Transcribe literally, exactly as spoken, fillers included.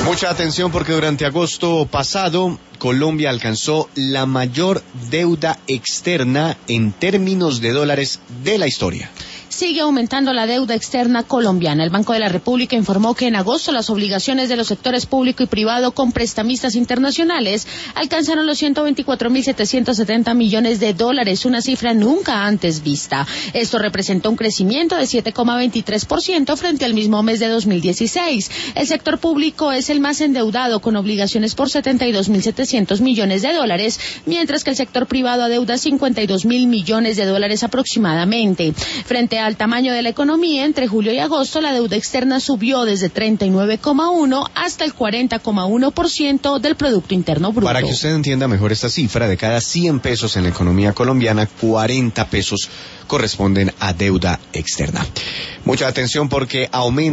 Mucha atención porque durante agosto pasado Colombia alcanzó la mayor deuda externa en términos de dólares de la historia. Sigue aumentando la deuda externa colombiana. El Banco de la República informó que en agosto las obligaciones de los sectores público y privado con prestamistas internacionales alcanzaron los ciento veinticuatro mil setecientos setenta millones de dólares, una cifra nunca antes vista. Esto representó un crecimiento de siete coma veintitrés por ciento frente al mismo mes de dos mil dieciséis. El sector público es el más endeudado con obligaciones por setenta y dos mil setecientos millones de dólares, mientras que el sector privado adeuda cincuenta y dos mil millones de dólares aproximadamente. Frente al tamaño de la economía, entre julio y agosto la deuda externa subió desde treinta y nueve coma uno hasta el cuarenta coma uno por ciento del Producto Interno Bruto. Para que usted entienda mejor esta cifra, de cada cien pesos en la economía colombiana, cuarenta pesos corresponden a deuda externa. Mucha atención porque aumenta